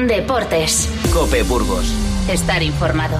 Deportes. COPE Burgos. Estar informado.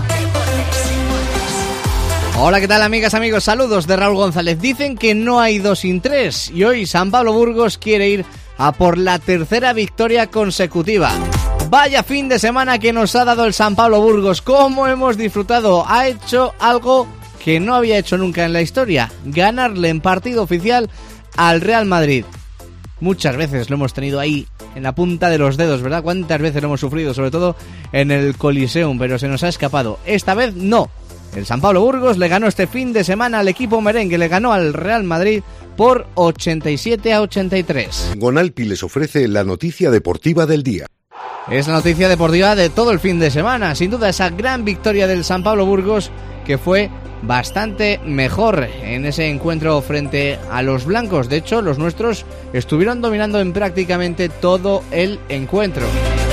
Hola, ¿qué tal, amigas, amigos? Saludos de Raúl González. Dicen que no hay 2 sin 3 y hoy San Pablo Burgos quiere ir a por la tercera victoria consecutiva. Vaya fin de semana que nos ha dado el San Pablo Burgos. ¿Cómo hemos disfrutado? Ha hecho algo que no había hecho nunca en la historia: ganarle en partido oficial al Real Madrid. Muchas veces lo hemos tenido ahí en la punta de los dedos, ¿verdad? ¿Cuántas veces lo hemos sufrido? Sobre todo en el Coliseum, pero se nos ha escapado. Esta vez no. El San Pablo Burgos le ganó este fin de semana al equipo merengue, le ganó al Real Madrid por 87-83. Gonalpi les ofrece la noticia deportiva del día. Es la noticia deportiva de todo el fin de semana. Sin duda, esa gran victoria del San Pablo Burgos, que fue bastante mejor en ese encuentro frente a los blancos. De hecho, los nuestros estuvieron dominando en prácticamente todo el encuentro.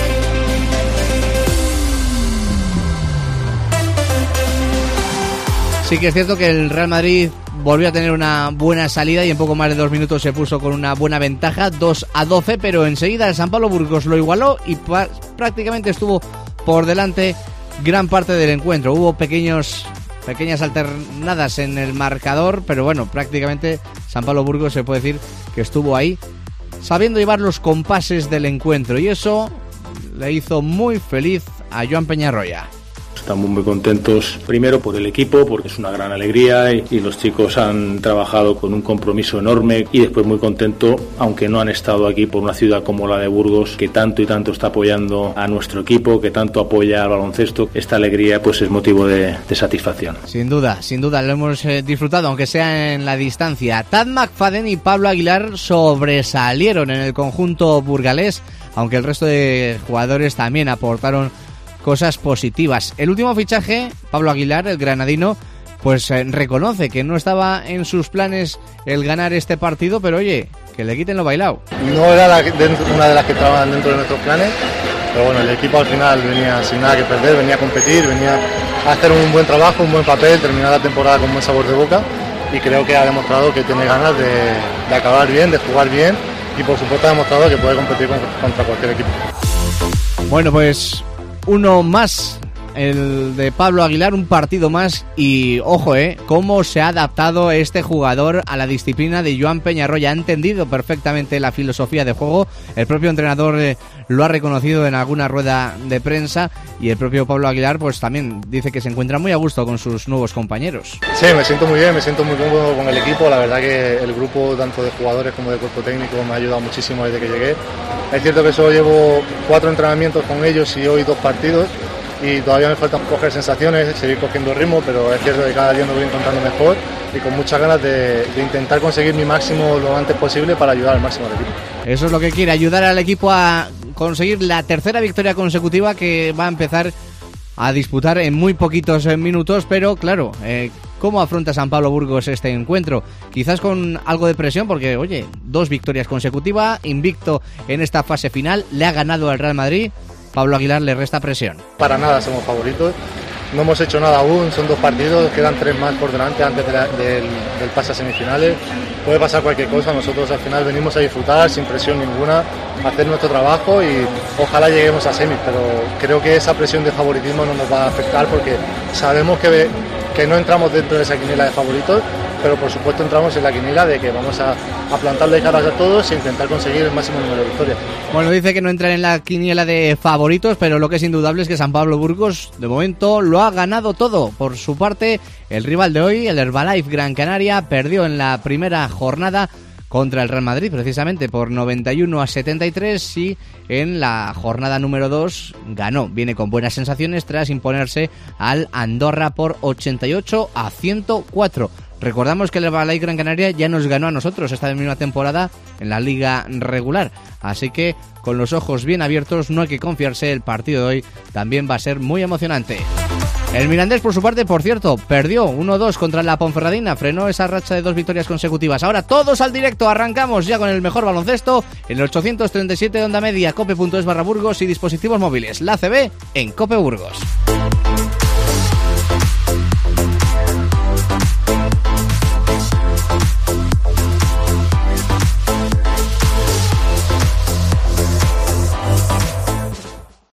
Sí que es cierto que el Real Madrid volvió a tener una buena salida y en poco más de 2 minutos se puso con una buena ventaja, 2-12, pero enseguida el San Pablo Burgos lo igualó y prácticamente estuvo por delante gran parte del encuentro. Hubo pequeñas alternadas en el marcador, pero bueno, prácticamente San Pablo Burgos se puede decir que estuvo ahí sabiendo llevar los compases del encuentro, y eso le hizo muy feliz a Joan Peñarroya. Estamos muy contentos, primero por el equipo, porque es una gran alegría y los chicos han trabajado con un compromiso enorme, y después muy contento, aunque no han estado aquí, por una ciudad como la de Burgos, que tanto y tanto está apoyando a nuestro equipo, que tanto apoya al baloncesto. Esta alegría pues es motivo de satisfacción. Sin duda, lo hemos disfrutado, aunque sea en la distancia. Tad McFadden y Pablo Aguilar sobresalieron en el conjunto burgalés, aunque el resto de jugadores también aportaron cosas positivas. El último fichaje, Pablo Aguilar, el granadino, pues reconoce que no estaba en sus planes el ganar este partido, pero oye, que le quiten lo bailado. No era una de las que estaban dentro de nuestros planes, pero bueno, el equipo al final venía sin nada que perder, venía a competir, venía a hacer un buen trabajo, un buen papel, terminar la temporada con buen sabor de boca, y creo que ha demostrado que tiene ganas de acabar bien, de jugar bien, y por supuesto ha demostrado que puede competir contra cualquier equipo. Bueno, pues uno más, el de Pablo Aguilar, un partido más, y ojo, cómo se ha adaptado este jugador a la disciplina de Joan Peñarroya. Ha entendido perfectamente la filosofía de juego, el propio entrenador lo ha reconocido en alguna rueda de prensa, y el propio Pablo Aguilar pues también dice que se encuentra muy a gusto con sus nuevos compañeros. Sí, me siento muy bien, me siento muy cómodo con el equipo. La verdad que el grupo, tanto de jugadores como de cuerpo técnico, me ha ayudado muchísimo desde que llegué. Es cierto que solo llevo 4 entrenamientos con ellos y hoy 2 partidos, y todavía me faltan coger sensaciones, seguir cogiendo ritmo, pero es cierto que cada día me voy encontrando mejor y con muchas ganas de intentar conseguir mi máximo lo antes posible para ayudar al máximo al equipo. Eso es lo que quiere, ayudar al equipo a conseguir la tercera victoria consecutiva que va a empezar a disputar en muy poquitos minutos, pero claro, ¿cómo afronta San Pablo Burgos este encuentro? Quizás con algo de presión, porque oye, 2 victorias consecutivas, invicto en esta fase final, le ha ganado al Real Madrid. Pablo Aguilar le resta presión. Para nada somos favoritos, no hemos hecho nada aún, son 2 partidos, quedan 3 más por delante antes del pase a semifinales. Puede pasar cualquier cosa, nosotros al final venimos a disfrutar sin presión ninguna, a hacer nuestro trabajo y ojalá lleguemos a semis, pero creo que esa presión de favoritismo no nos va a afectar, porque sabemos que no entramos dentro de esa quiniela de favoritos, pero por supuesto entramos en la quiniela de que vamos a plantarle caras a todos e intentar conseguir el máximo número de victorias. Bueno, dice que no entran en la quiniela de favoritos, pero lo que es indudable es que San Pablo Burgos de momento lo ha ganado todo. Por su parte, el rival de hoy, el Herbalife Gran Canaria, perdió en la primera jornada contra el Real Madrid, precisamente por 91-73, y en la jornada número 2 ganó. Viene con buenas sensaciones tras imponerse al Andorra por 88-104. Recordamos que el Herbalife Gran Canaria ya nos ganó a nosotros esta misma temporada en la liga regular, así que con los ojos bien abiertos no hay que confiarse, el partido de hoy también va a ser muy emocionante. El Mirandés, por su parte, por cierto, perdió 1-2 contra la Ponferradina, frenó esa racha de 2 victorias consecutivas. Ahora todos al directo, arrancamos ya con el mejor baloncesto en el 837 de onda media, cope.es/Burgos y dispositivos móviles, la CB en Cope Burgos.